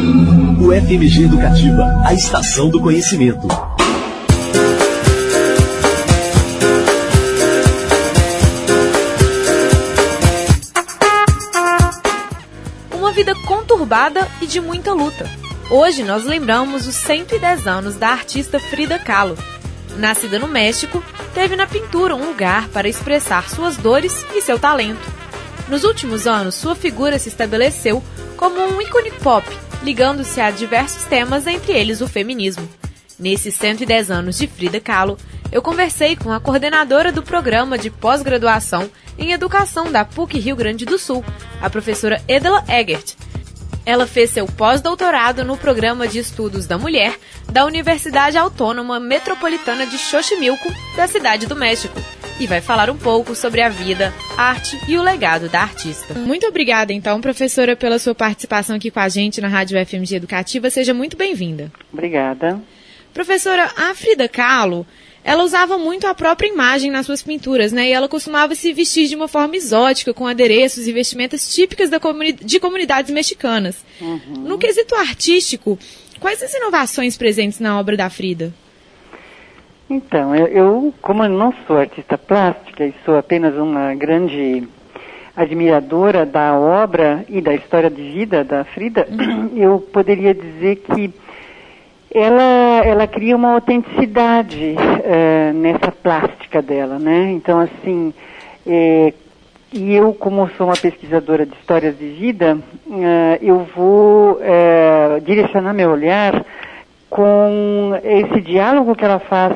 O FMG Educativa, a estação do conhecimento. Uma vida conturbada e de muita luta. Hoje nós lembramos os 110 anos da artista Frida Kahlo. Nascida no México, teve na pintura um lugar para expressar suas dores e seu talento. Nos últimos anos, sua figura se estabeleceu como um ícone pop, ligando-se a diversos temas, entre eles o feminismo. Nesses 110 anos de Frida Kahlo, eu conversei com a coordenadora do programa de pós-graduação em educação da PUC Rio Grande do Sul, a professora Edela Egert. Ela fez seu pós-doutorado no Programa de Estudos da Mulher da Universidade Autônoma Metropolitana de Xochimilco, da Cidade do México, e vai falar um pouco sobre a vida, arte e o legado da artista. Muito obrigada, então, professora, pela sua participação aqui com a gente na Rádio FMG Educativa. Seja muito bem-vinda. Obrigada. Professora, a Frida Kahlo, ela usava muito a própria imagem nas suas pinturas, né? E ela costumava se vestir de uma forma exótica, com adereços e vestimentas típicas de comunidades mexicanas. No quesito artístico, quais as inovações presentes na obra da Frida? Então, eu como eu não sou artista plástica e sou apenas uma grande admiradora da obra e da história de vida da Frida, eu poderia dizer que ela cria uma autenticidade nessa plástica dela, né? Então, assim, e eu, como sou uma pesquisadora de histórias de vida, eu vou direcionar meu olhar com esse diálogo que ela faz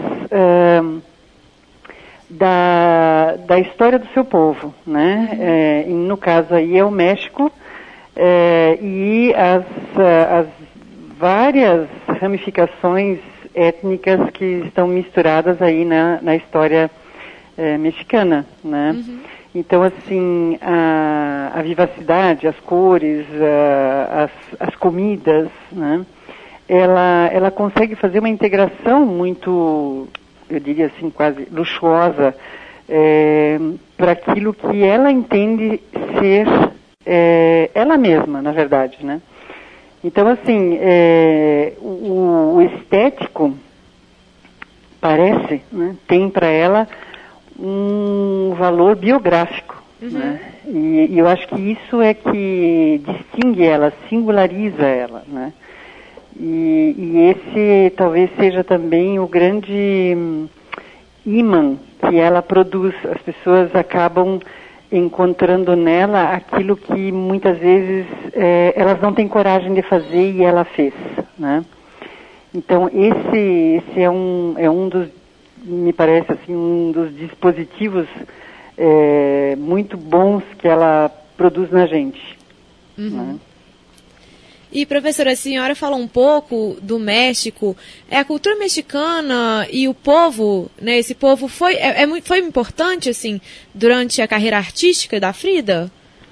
da história do seu povo, né? No caso aí é o México, e as várias ramificações étnicas que estão misturadas aí na história mexicana, né? Então, assim, a vivacidade, as cores, as comidas, né? Ela consegue fazer uma integração muito, eu diria assim, quase luxuosa para aquilo que ela entende ser ela mesma, na verdade, né? Então, assim, o estético parece, né, tem para ela um valor biográfico, né? E eu acho que isso é que distingue ela, singulariza ela, né? E esse talvez seja também o grande imã que ela produz. As pessoas acabam encontrando nela aquilo que muitas vezes elas não têm coragem de fazer e ela fez, né? Então esse é um dos, me parece assim, um dos dispositivos muito bons que ela produz na gente, né? E, professora, a senhora falou um pouco do México. A cultura mexicana e o povo, né, esse povo foi importante, assim, durante a carreira artística da Frida?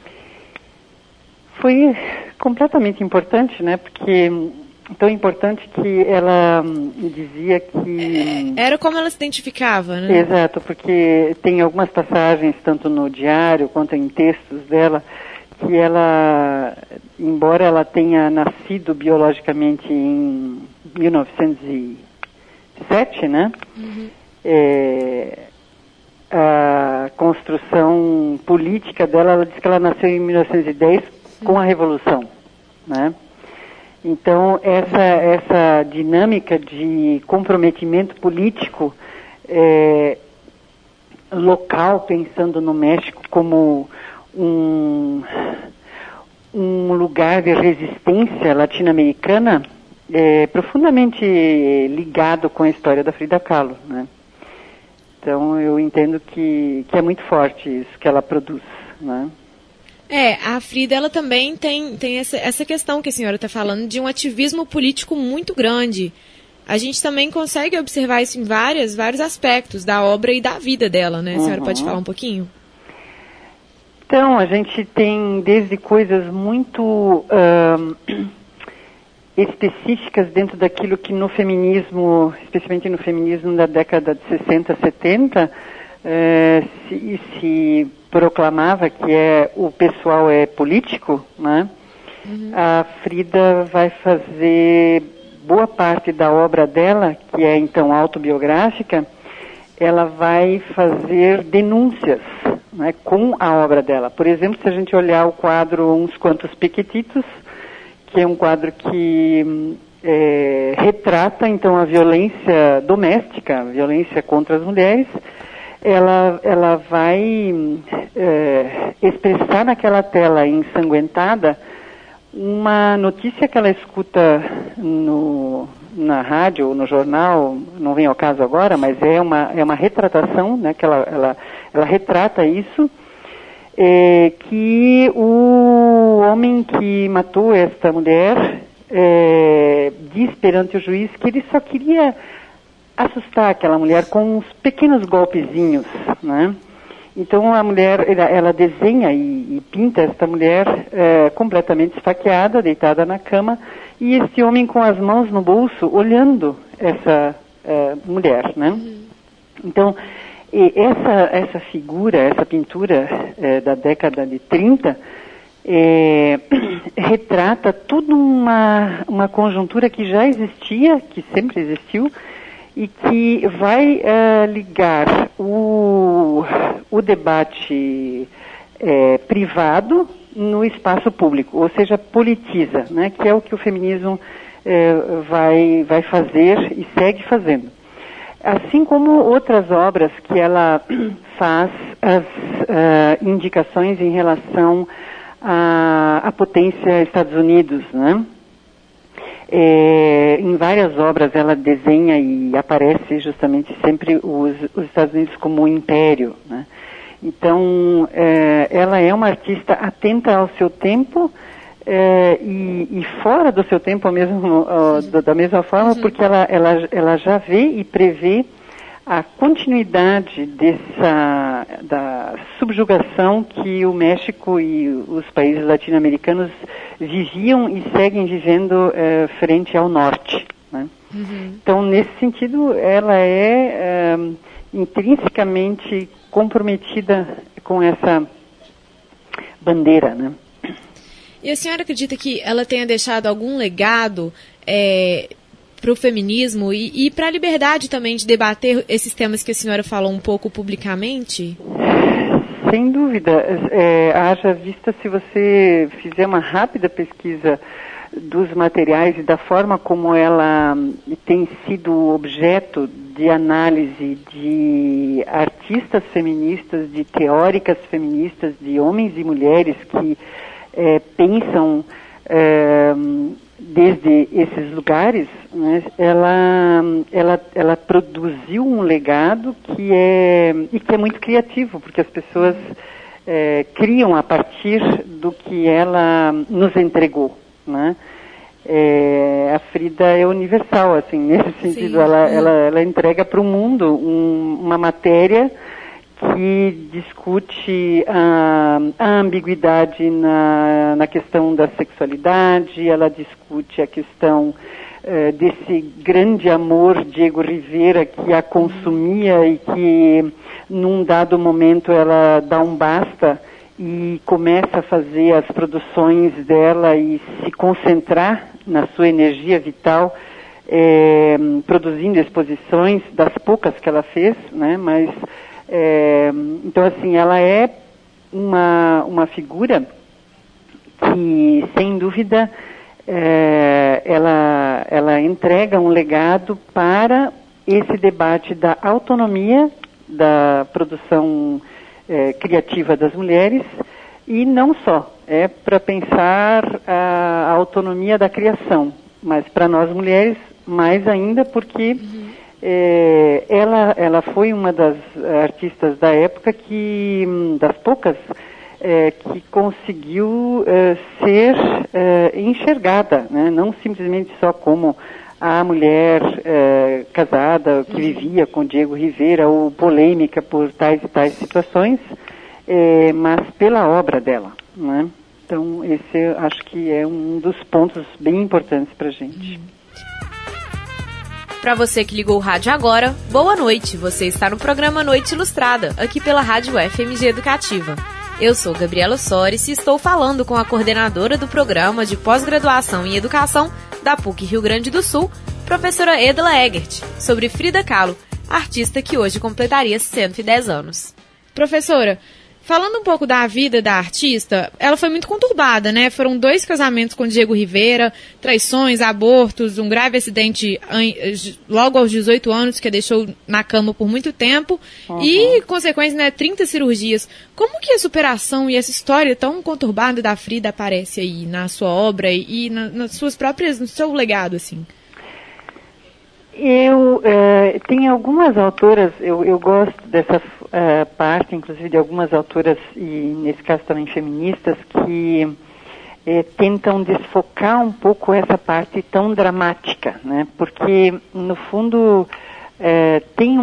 Foi completamente importante, né, porque tão importante que ela dizia que... Era como ela se identificava, né? Exato, porque tem algumas passagens, tanto no diário quanto em textos dela, que ela, embora ela tenha nascido biologicamente em 1907, né? A construção política dela, ela diz que ela nasceu em 1910 com a Revolução, né? Então, essa dinâmica de comprometimento político local, pensando no México como um lugar de resistência latino-americana profundamente ligado com a história da Frida Kahlo, né? Então eu entendo que é muito forte isso que ela produz, né? A Frida, ela também tem essa questão que a senhora está falando de um ativismo político muito grande. A gente também consegue observar isso em vários aspectos da obra e da vida dela, né? A senhora pode falar um pouquinho? Então, a gente tem desde coisas muito específicas dentro daquilo que no feminismo, especialmente no feminismo da década de 60, 70, se proclamava que o pessoal é político, né? a Frida vai fazer boa parte da obra dela, que é então autobiográfica, ela vai fazer denúncias, né, com a obra dela. Por exemplo, se a gente olhar o quadro Uns Quantos Pequetitos, que é um quadro que retrata então a violência doméstica, a violência contra as mulheres, ela vai expressar naquela tela ensanguentada uma notícia que ela escuta na rádio ou no jornal, não vem ao caso agora, mas é uma retratação, né, que ela retrata isso, que o homem que matou esta mulher diz perante o juiz que ele só queria assustar aquela mulher com uns pequenos golpezinhos, né? Então a mulher, ela desenha e pinta esta mulher completamente esfaqueada, deitada na cama, e esse homem com as mãos no bolso, olhando essa mulher, né? Então, essa figura, essa pintura da década de 30, retrata toda uma conjuntura que já existia, que sempre existiu, e que vai ligar o debate privado no espaço público, ou seja, politiza, né, que é o que o feminismo vai fazer e segue fazendo. Assim como outras obras que ela faz as indicações em relação à potência Estados Unidos, né? Em várias obras ela desenha e aparece justamente sempre os Estados Unidos como um império, né? Então, ela é uma artista atenta ao seu tempo e fora do seu tempo da mesma forma, porque ela já vê e prevê a continuidade da subjugação que o México e os países latino-americanos viviam e seguem vivendo frente ao norte, né? Então, nesse sentido, ela é intrinsecamente comprometida com essa bandeira, né? E a senhora acredita que ela tenha deixado algum legado para o feminismo e para a liberdade também de debater esses temas que a senhora falou um pouco publicamente? Sem dúvida. Haja vista, se você fizer uma rápida pesquisa dos materiais e da forma como ela tem sido objeto de análise de artistas feministas, de teóricas feministas, de homens e mulheres que pensam desde esses lugares, né, ela produziu um legado que é muito criativo, porque as pessoas criam a partir do que ela nos entregou, né? A Frida é universal, assim, nesse sentido. Ela entrega para o mundo uma matéria que discute a ambiguidade na questão da sexualidade, ela discute a questão desse grande amor Diego Rivera que a consumia e que num dado momento ela dá um basta e começa a fazer as produções dela e se concentrar na sua energia vital, produzindo exposições das poucas que ela fez, né? Mas então, assim, ela é uma figura que, sem dúvida, ela entrega um legado para esse debate da autonomia da produção criativa das mulheres, e não só, para pensar a autonomia da criação, mas para nós mulheres mais ainda, porque ela foi uma das artistas da época das poucas, que conseguiu ser enxergada, né? Não simplesmente só como a mulher casada que vivia com Diego Rivera ou polêmica por tais e tais situações, mas pela obra dela, né? Então, esse eu acho que é um dos pontos bem importantes para a gente. Para você que ligou o rádio agora, boa noite. Você está no programa Noite Ilustrada, aqui pela Rádio FMG Educativa. Eu sou Gabriela Soares e estou falando com a coordenadora do Programa de Pós-Graduação em Educação da PUC Rio Grande do Sul, professora Edla Egert, sobre Frida Kahlo, artista que hoje completaria 110 anos. Professora, falando um pouco da vida da artista, ela foi muito conturbada, né? Foram 2 casamentos com Diego Rivera, traições, abortos, um grave acidente logo aos 18 anos, que a deixou na cama por muito tempo, e, consequência, né, 30 cirurgias. Como que a superação e essa história tão conturbada da Frida aparece aí na sua obra e nas suas próprias, no seu legado, assim? Tem algumas autoras, eu gosto dessa parte, inclusive de algumas autoras, e nesse caso também feministas, que tentam desfocar um pouco essa parte tão dramática, né? Porque, no fundo, tem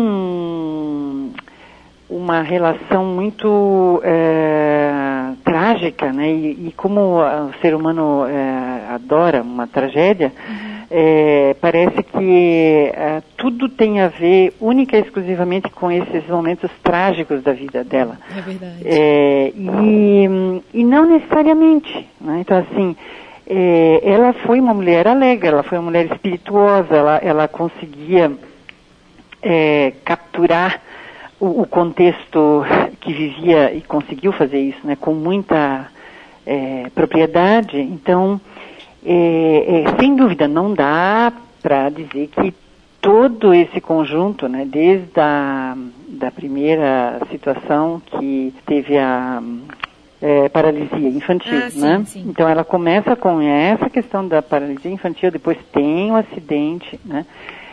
uma relação muito trágica, né? E como o ser humano adora uma tragédia, parece que tudo tem a ver única e exclusivamente com esses momentos trágicos da vida dela. É verdade. E não necessariamente, né? Então, assim, ela foi uma mulher alegre, ela foi uma mulher espirituosa, ela conseguia capturar o contexto que vivia e conseguiu fazer isso, né, com muita propriedade. Então, sem dúvida, não dá para dizer que todo esse conjunto, né, desde da primeira situação que teve a paralisia infantil, sim, né? Sim. Então ela começa com essa questão da paralisia infantil, depois tem o acidente, né?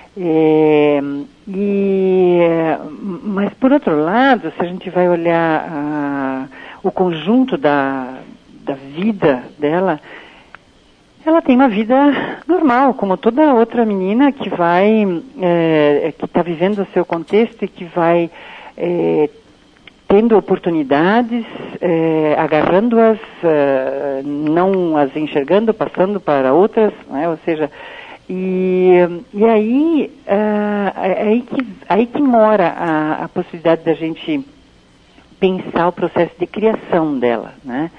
Mas por outro lado, se a gente vai olhar o conjunto da vida dela, ela tem uma vida normal, como toda outra menina que vai, que está vivendo o seu contexto e que vai tendo oportunidades, agarrando-as, não as enxergando, passando para outras, né? Ou seja, e aí, aí que mora a possibilidade da gente pensar o processo de criação dela, né?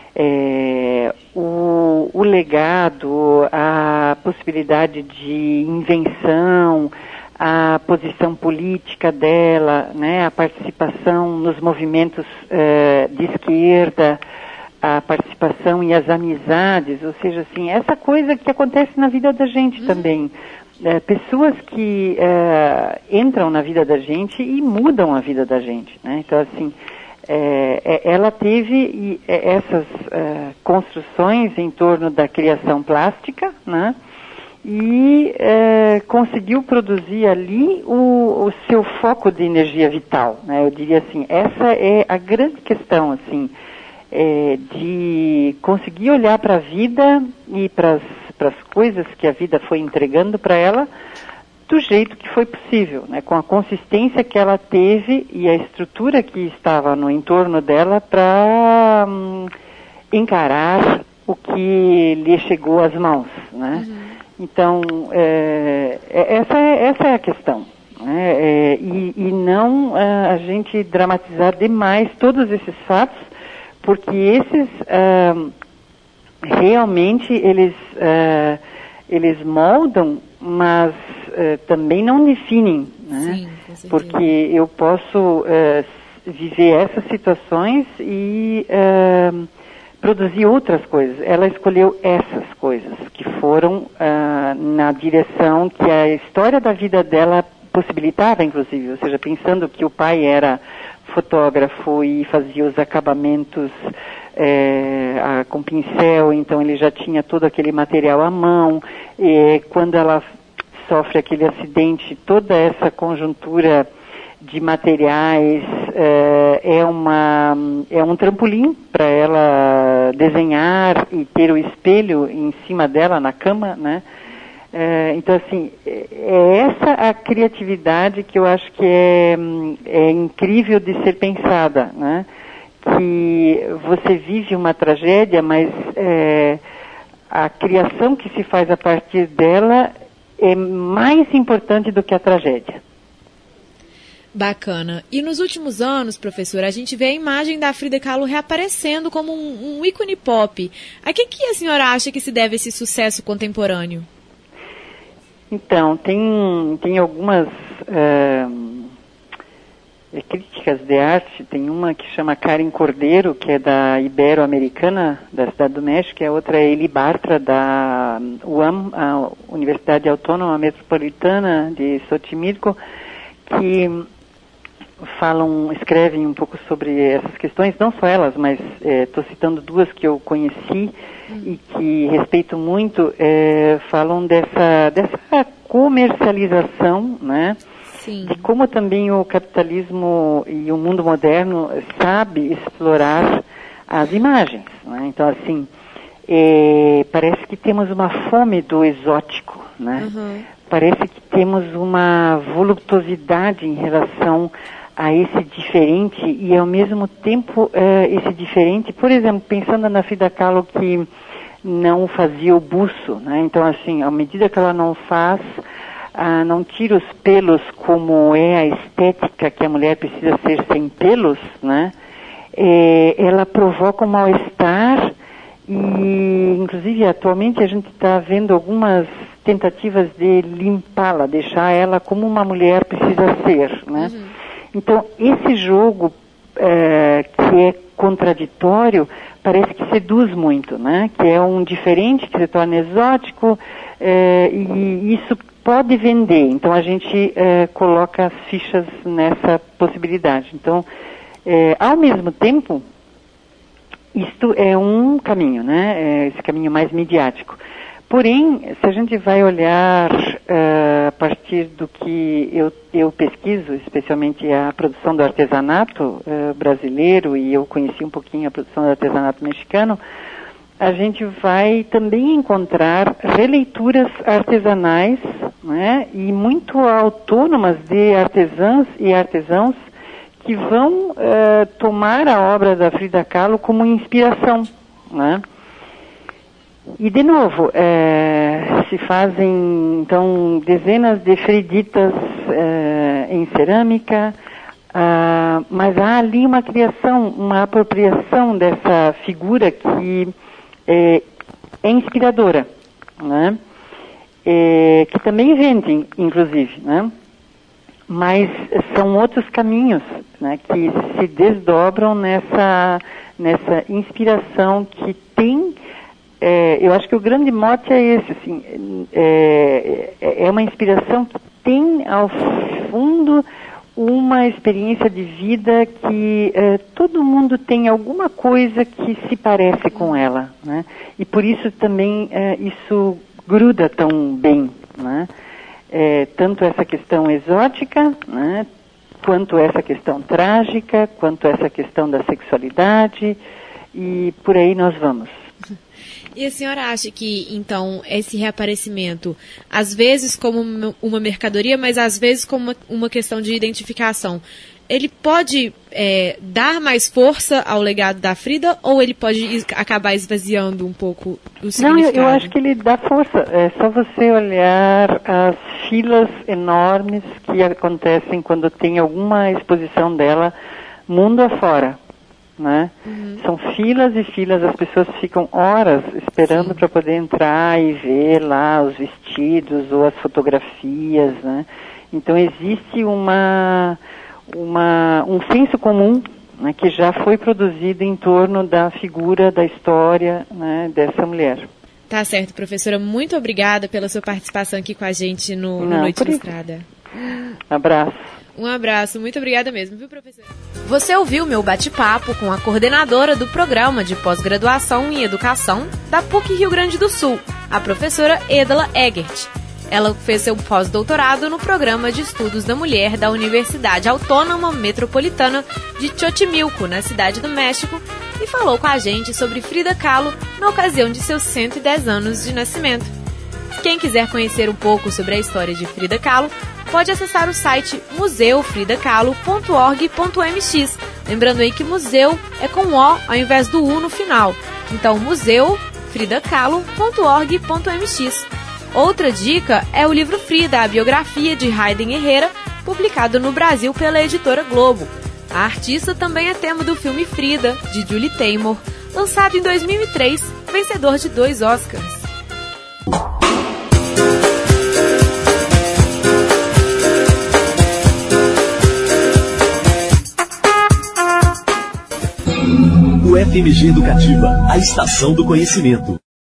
O legado, a possibilidade de invenção, a posição política dela, né, a participação nos movimentos de esquerda, a participação e as amizades, ou seja, assim, essa coisa que acontece na vida da gente também. Pessoas que entram na vida da gente e mudam a vida da gente, né? Então, assim, ela teve essas construções em torno da criação plástica, né? E conseguiu produzir ali o seu foco de energia vital, né? Eu diria assim, essa é a grande questão, assim, de conseguir olhar para a vida e para as coisas que a vida foi entregando para ela do jeito que foi possível, né? Com a consistência que ela teve e a estrutura que estava no entorno dela para encarar o que lhe chegou às mãos, né? Então, essa é a questão, né? E não a gente dramatizar demais todos esses fatos, porque esses realmente eles moldam, mas também não definem, né? Sim, com certeza. Porque eu posso viver essas situações e produzir outras coisas. Ela escolheu essas coisas, que foram na direção que a história da vida dela possibilitava, inclusive. Ou seja, pensando que o pai era fotógrafo e fazia os acabamentos com pincel, então ele já tinha todo aquele material à mão. E quando ela sofre aquele acidente, toda essa conjuntura de materiais é um trampolim para ela desenhar e ter o espelho em cima dela na cama, né? Então, assim, é essa a criatividade que eu acho que é incrível de ser pensada, né? Que você vive uma tragédia, mas a criação que se faz a partir dela é mais importante do que a tragédia. Bacana. E nos últimos anos, professora, a gente vê a imagem da Frida Kahlo reaparecendo como um ícone pop. A que a senhora acha que se deve esse sucesso contemporâneo? Então, tem algumas críticas de arte. Tem uma que chama Karen Cordeiro, que é da Ibero-Americana, da Cidade do México, e a outra é Eli Bartra, da UAM, a Universidade Autônoma Metropolitana de Xochimilco, que escrevem um pouco sobre essas questões, não só elas, mas estou citando duas que eu conheci e que respeito muito, falam dessa comercialização, né? Sim. De como também o capitalismo e o mundo moderno sabe explorar as imagens, né? Então, assim, parece que temos uma fome do exótico, né? Uhum. Parece que temos uma voluptuosidade em relação a esse diferente e, ao mesmo tempo, esse diferente, por exemplo, pensando na Frida Kahlo, que não fazia o buço, né? Então, assim, à medida que ela não faz, não tira os pelos como é a estética que a mulher precisa ser sem pelos, né? Ela provoca um mal-estar e, inclusive, atualmente a gente está vendo algumas tentativas de limpá-la, deixar ela como uma mulher precisa ser, né? Uhum. Então, esse jogo que é contraditório, parece que seduz muito, né? Que é um diferente que se torna exótico, e isso pode vender. Então, a gente coloca as fichas nessa possibilidade. Então, ao mesmo tempo, isto é um caminho, né? Esse caminho mais midiático. Porém, se a gente vai olhar a partir do que eu pesquiso, especialmente a produção do artesanato brasileiro, e eu conheci um pouquinho a produção do artesanato mexicano, a gente vai também encontrar releituras artesanais, né, e muito autônomas de artesãs e artesãos que vão tomar a obra da Frida Kahlo como inspiração, né? E, de novo, se fazem, então, dezenas de Friditas em cerâmica, mas há ali uma criação, uma apropriação dessa figura que é inspiradora, né? Que também vende, inclusive, né? Mas são outros caminhos, né, que se desdobram nessa inspiração que tem. Eu acho que o grande mote é esse, assim, é uma inspiração que tem ao fundo uma experiência de vida que todo mundo tem alguma coisa que se parece com ela, né? E por isso também isso gruda tão bem, né? Tanto essa questão exótica, né, quanto essa questão trágica, quanto essa questão da sexualidade, e por aí nós vamos. E a senhora acha que, então, esse reaparecimento, às vezes como uma mercadoria, mas às vezes como uma questão de identificação, ele pode dar mais força ao legado da Frida, ou ele pode acabar esvaziando um pouco do significado? Não, eu acho que ele dá força. É só você olhar as filas enormes que acontecem quando tem alguma exposição dela mundo afora, né? Uhum. São filas e filas, as pessoas ficam horas esperando para poder entrar e ver lá os vestidos ou as fotografias, né? Então existe um senso comum, né, que já foi produzido em torno da figura, da história, né, dessa mulher. Tá certo, professora. Muito obrigada pela sua participação aqui com a gente no Noite Ilustrada. Abraço. Um abraço, muito obrigada mesmo, viu, professora? Você ouviu meu bate-papo com a coordenadora do Programa de Pós-Graduação em Educação da PUC Rio Grande do Sul, a professora Edla Egert. Ela fez seu pós-doutorado no Programa de Estudos da Mulher da Universidade Autônoma Metropolitana de Xochimilco, na Cidade do México, e falou com a gente sobre Frida Kahlo na ocasião de seus 110 anos de nascimento. Quem quiser conhecer um pouco sobre a história de Frida Kahlo, pode acessar o site museufridacahlo.org.mx. Lembrando aí que museu é com O ao invés do U no final. Então, museufridacahlo.org.mx. Outra dica é o livro Frida, a biografia de Hayden Herrera, publicado no Brasil pela editora Globo. A artista também é tema do filme Frida, de Julie Taymor, lançado em 2003, vencedor de 2 Oscars. O FMG Educativa, a estação do conhecimento.